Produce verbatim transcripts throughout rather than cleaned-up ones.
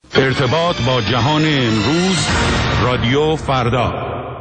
ارتباط با جهان امروز، رادیو فردا.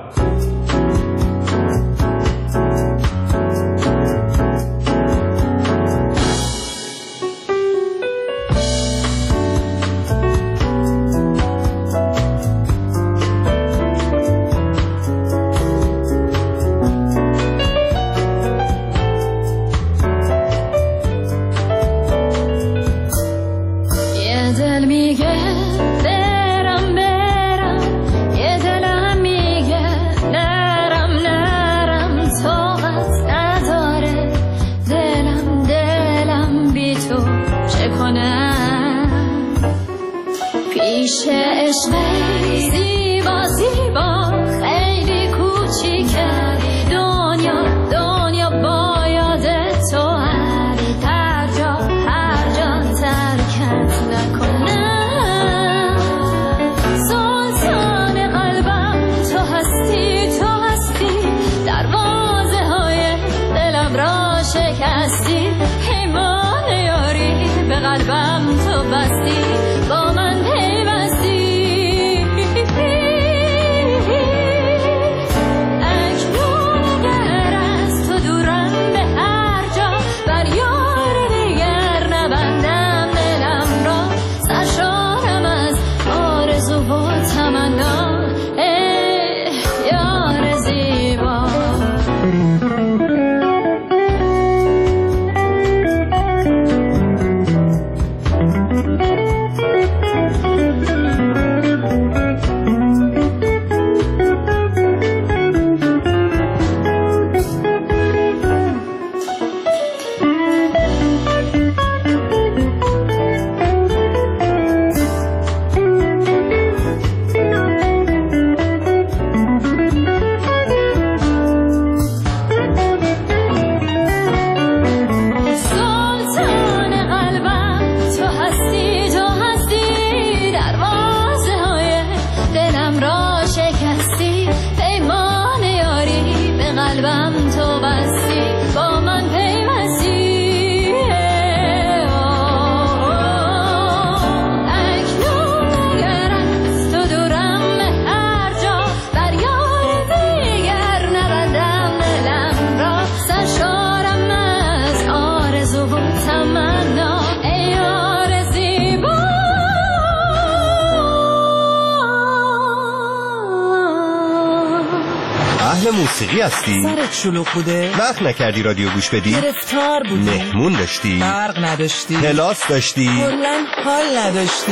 موسیقی هستی؟ سرت شلوغ بوده؟ وقت نکردی رادیو گوش بدی؟ گرفتار بودی؟ مهمون داشتی؟ برق نداشتی؟ کلاس داشتی؟ کلاً حال نداشتی؟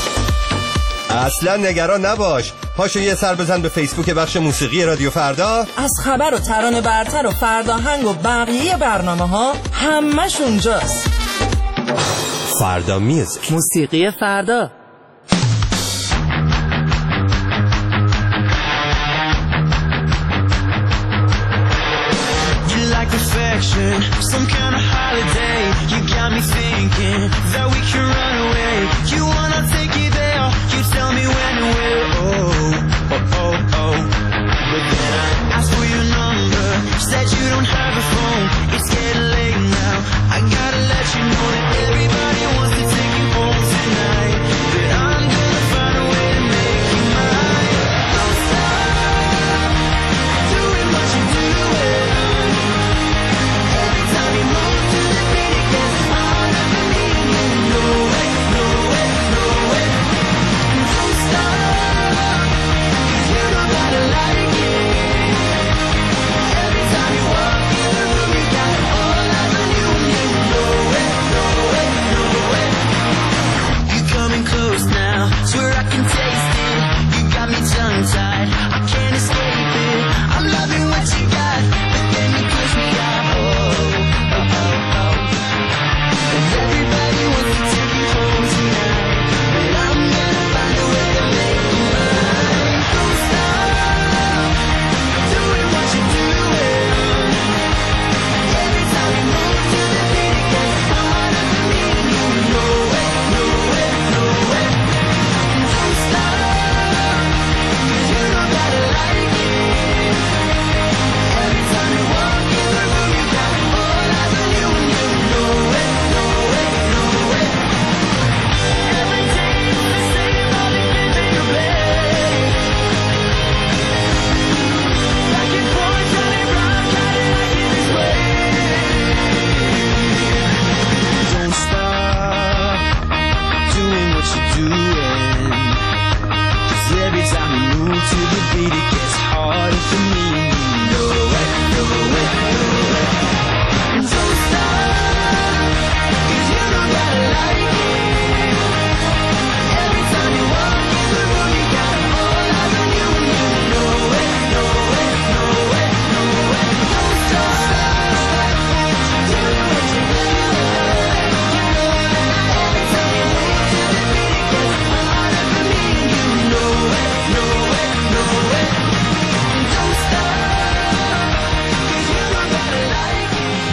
اصلا نگران نباش، پاشو یه سر بزن به فیسبوک بخش موسیقی رادیو فردا. از خبر و ترانه برتر و فرداهنگ و بقیه برنامه ها همش اونجاست. فردا میوزیک، موسیقی فردا. Some kind of holiday. You got me thinking that we can run away. You wanna take it there. You tell me when and where. Oh, oh, oh, oh. But then I asked for your number. Said you don't have a phone. It's getting late now. I gotta let you know that everybody wants to take you home tonight. But I'm gonna find a way to make you mine. Don't stop doing what you're doing. Time you move to the beat, it gets harder for me, you know.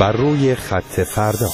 بر روی خط فردا.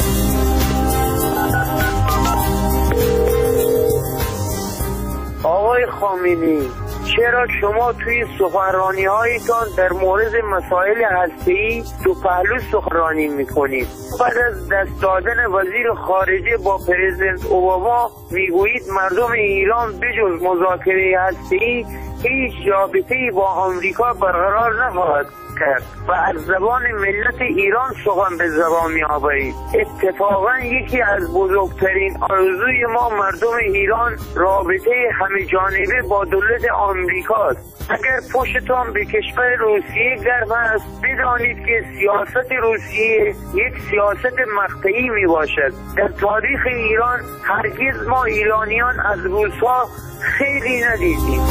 آقای خامنه‌ای، چرا شما توی سخنرانی هایتان در مورد مسائل هسته‌ای دو پهلو سخنرانی میکنید؟ بعد از دست دادن وزیر خارجه با پرزیدنت اوباما میگویید مردم ایران بجز مذاکره هسته‌ای هیچ رابطه‌ای با آمریکا برقرار نخواهد کرد و از زبان ملت ایران سخن به زبان می‌آورید. اتفاقا یکی از بزرگترین آرزوی ما مردم ایران رابطه همه جانبه با دولت آمریکاست. اگر پشتتان به کشور روسیه گرم است، بدانید که سیاست روسیه یک سیاست مقطعی می باشد. در تاریخ ایران هرگز ما ایرانیان از روس‌ها خیلی ندیدیم.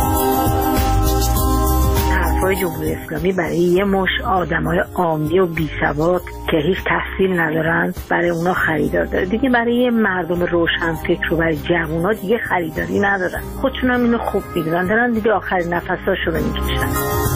حرفای جمهوری اسلامی برای یه مش آدمای عامی و بی‌سواد که هیچ تحصیل ندارن برای اونا خریدار داره دیگه. برای مردم روشنفکر و برای جوونا دیگه خریداری ندارن. خودشون هم اینو خوب میدونن، دارن دیگه آخرین نفساشو میکشن.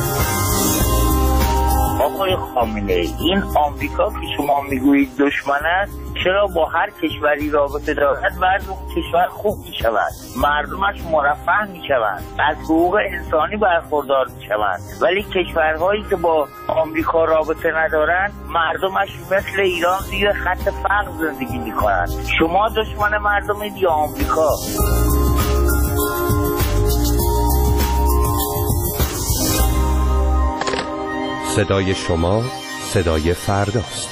آقای خامنه‌ای، این آمریکا که شما میگویید دشمن است، چرا با هر کشوری رابطه دارد بعد اون کشور خوب میشود، مردمش مرفه میشوند، از حقوق انسانی برخوردار میشوند، ولی کشورهایی که با آمریکا رابطه ندارند مردمش مثل ایران زیر خط فقر زندگی میکنند. شما دشمن مردمید یا آمریکا؟ صدای شما صدای فرداست.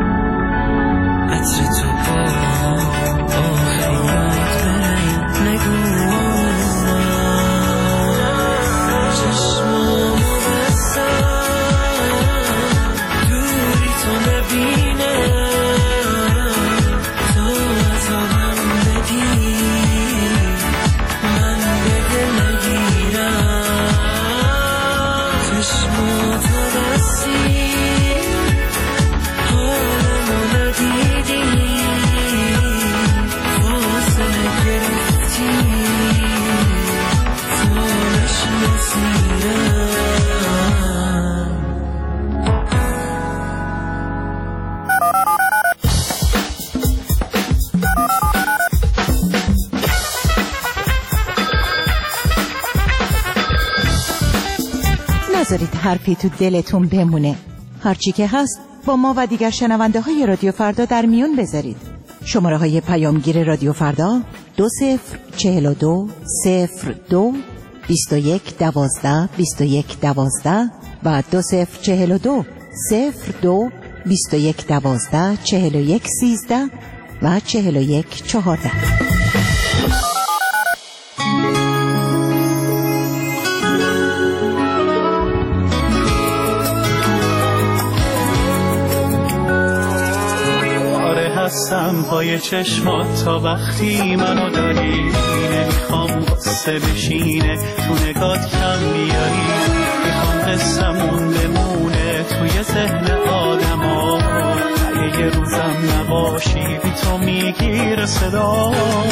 نگو نذارید حرفی تو دلتون بمونه. هرچی که هست با ما و دیگر شنونده های رادیو فردا در میون بذارید. شماره های پیامگیر رادیو فردا دو صفر چهل و دو صفر دو بیست و یک دوازده بیست و یک دوازده و دو صفر چهل و دو صفر دو بیست و یک دوازده چهل و یک سیزده و چهل و یک چهارده. هستم پای چشمات تا وقتی منو داری، نمیخوام قصه بشینه تو نگات کم بیاری، میخوام قصه‌مون بمونه توی ذهن آدم ها، اگه یه روزم نباشی بی تو میگیره صدا،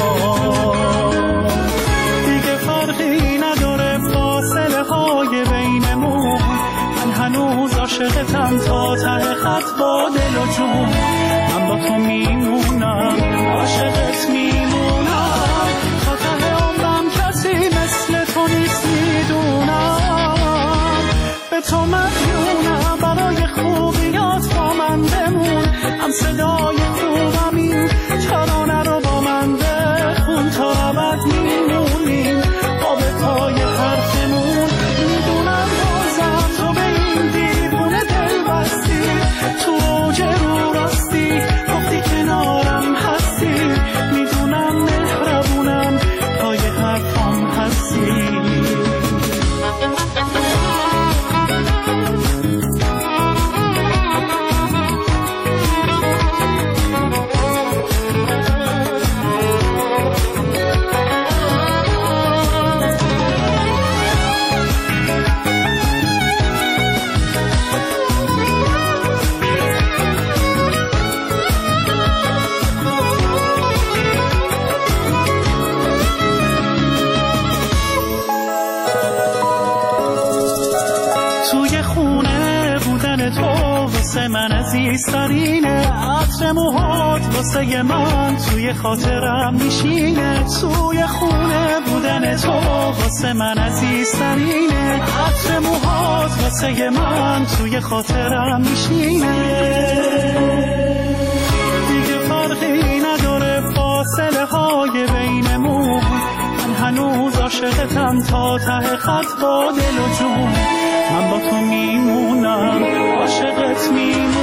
دیگه فرقی نداره فاصله های بینمون، من هنوز عاشقتم تا ته خط با دل و جون، من با تو میمونم عاشقت میمونم تا ته عمرم، کسی مثل تو نیست میدونم، به تو مدیونم برای خوبیات با من بمون، هم صدای خوبم این ترانه رو با من بخون تا ابد میمونیم با به پای حرفمون، میدونم بازم تو به این دیوونه دل بستی، تو اوج رو راستی گفتی کنارم هستی، میدونم مهربونم پای حرفم هستی. من عزیزترینه، عطر موهات واسه من توی خاطرم میشینه، توی خونه بودن تو واسه من عزیزترینه، عطر موهات واسه من توی خاطرم میشینه، دیگه فرقی نداره فاصله های بینمون، من هنوز عاشقتم تا ته خط با دل و جون، من با تو میمونم عاشقت میمونم